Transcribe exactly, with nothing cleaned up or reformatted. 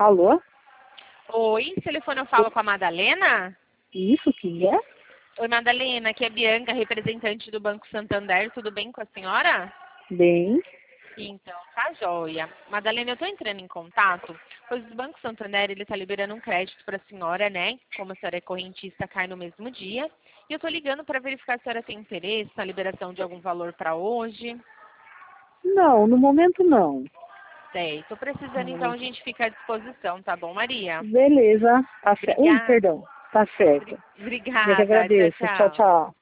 Alô? Oi, telefone eu falo com a Madalena? Isso, que é? Oi, Madalena, aqui é Bianca, representante do Banco Santander. Tudo bem com a senhora? Bem. Então, tá joia. Madalena, eu tô entrando em contato, pois o Banco Santander, ele tá liberando um crédito para a senhora, né? Como a senhora é correntista, cai no mesmo dia. E eu tô ligando para verificar se a senhora tem interesse na liberação de algum valor para hoje. Não, no momento não. Sei, tô precisando, então a gente fica à disposição, tá bom, Maria? Beleza. Tá certo. Ui, Obrigada. perdão. Tá certo. Eu que Obrigada. Tchau, agradeço. Tchau, tchau. tchau.